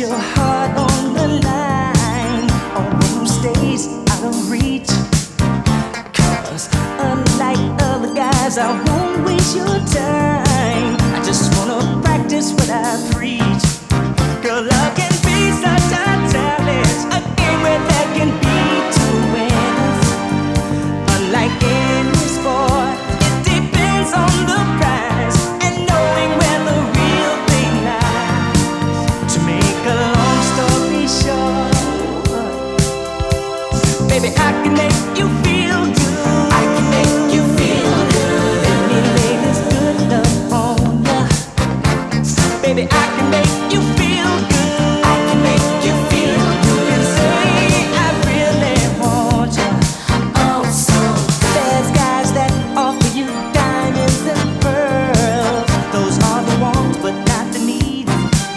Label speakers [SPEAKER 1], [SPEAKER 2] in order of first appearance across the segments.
[SPEAKER 1] your heart on the line, or one who stays out of reach. 'Cause unlike other guys, I won't waste your time. I just wanna practice what I preach. Girl, love can be such a challenge, a game where there can be two winners. Unlike any sport, it depends on the prize and knowing where the real thing lies. To make a long story short, baby, I can make you feel good. I can make you feel good. Let me lay this good love on ya. Baby, I can make you feel good. I can make you feel good. And say I really want ya. Oh, so there's guys that offer you diamonds and pearls. Those are the wants, but not the needs.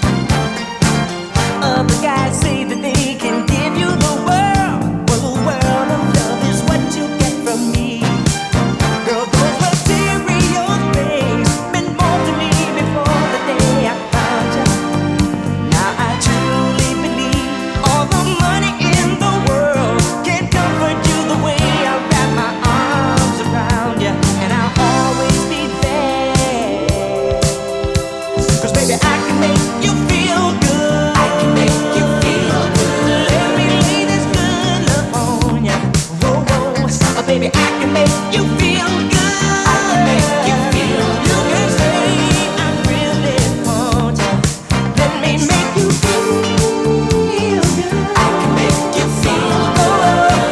[SPEAKER 1] Other guys say that they can give you the world. Well, the world of love is what you get from me. Girl, those material things meant more to me before the day I found you. Now I truly believe all the money in the world can't comfort you the way I wrap my arms around you, and I'll always be there. 'Cause baby, I can make you feel good. I can make you feel good. Let me lay this good love on ya. Whoa, whoa. Oh, baby, I can make you feel good. I can make you feel good. You can say I really want ya. Let me make you feel good. I can make you feel good.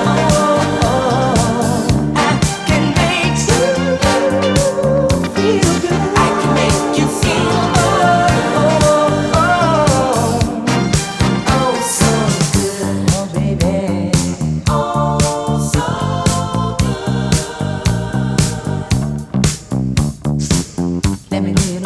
[SPEAKER 1] I can make you feel good. I can make you feel oh so good, oh baby, oh so good. Let me